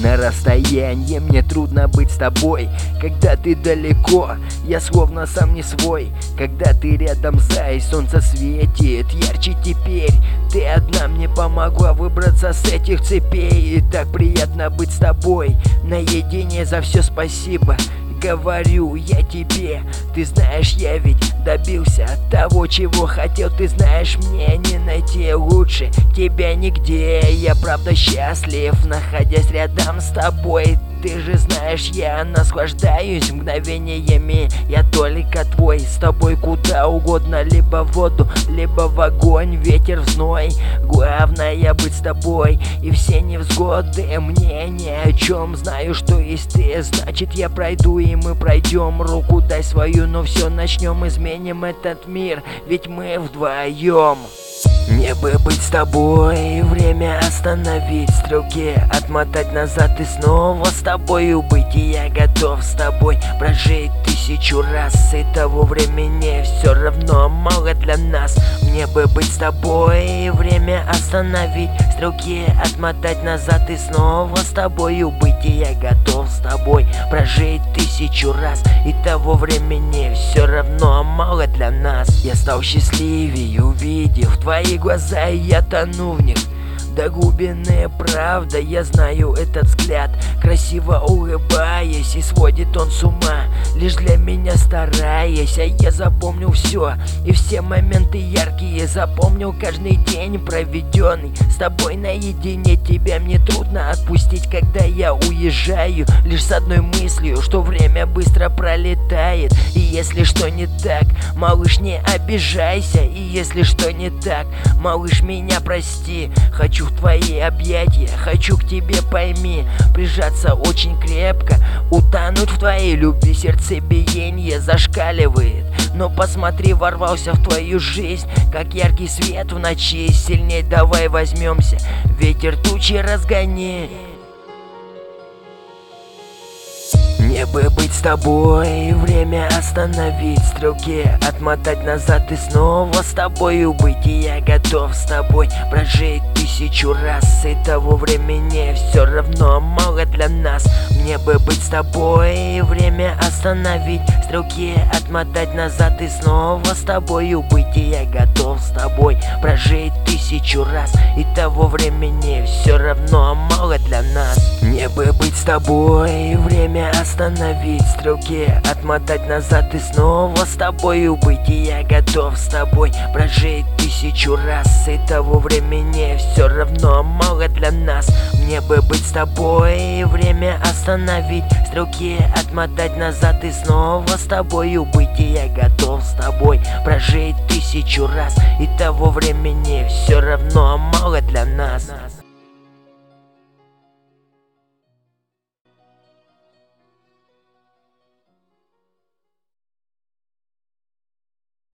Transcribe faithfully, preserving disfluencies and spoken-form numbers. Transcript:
на расстоянии. Мне трудно быть с тобой, когда ты далеко. Я словно сам не свой, когда ты рядом, зай. Солнце светит ярче теперь. Ты одна мне помогла выбраться с этих цепей. И так приятно быть с тобой наедине. За все спасибо говорю я тебе. Ты знаешь, я ведь добился того, чего хотел. Ты знаешь, мне не найти лучше тебя нигде. Я правда счастлив, находясь рядом с тобой. Ты же знаешь, я наслаждаюсь мгновениями. Я только твой, с тобой куда угодно. Либо в воду, либо в огонь, ветер в зной. Главное быть с тобой, и все невзгоды мне ни о чем. Знаю, что есть ты, значит я пройду, и мы пройдем. Руку дай свою, но все начнем, изменим этот мир, ведь мы вдвоем. Мне бы быть с тобой, время остановить, стрелки отмотать назад и снова с тобою быть. И я готов с тобой прожить тысячу раз, и того времени все равно мало для нас. Мне бы быть с тобой, время остановить, стрелки отмотать назад и снова с тобою быть. И я готов с тобой прожить тысячу раз, и того времени все равно мало для нас. Я стал счастливее, увидев твои глаза, и я тону в них до глубины. Правда, я знаю этот взгляд, красиво улыбаясь, и сводит он с ума, лишь для меня стараясь. А я запомнил все, и все моменты яркие, запомнил каждый день проведенный с тобой наедине. Тебя мне трудно отпустить, когда я уезжаю, лишь с одной мыслью, что время быстро пролетает. И если что не так, малыш, не обижайся. И если что не так, малыш, меня прости. Хочу в твои объятия, хочу к тебе, пойми, прижаться очень крепко, утонуть в твоей любви. Сердцебиение зашкаливает, но посмотри, ворвался в твою жизнь, как яркий свет в ночи. Сильней давай возьмемся, ветер тучи разгони. Мне бы быть с тобой, время остановить, стрелки отмотать назад и снова с тобою быть. И я готов с тобой прожить тысячу раз, и того времени все равно мало для нас. Мне бы быть с тобой, время остановить, стрелки отмотать назад и снова с тобою быть. И я готов с тобой прожить тысячу раз, и того времени все равно мало для нас. Мне бы быть с тобой, время остановить, стрелки отмотать назад и снова с тобою быть. И я готов с тобой прожить тысячу раз, и того времени все равно мало для нас. Мне бы быть с тобой, время остановить, стрелки отмотать назад и снова с тобою быть. И я готов с тобой прожить тысячу раз, и того времени все равно мало для нас.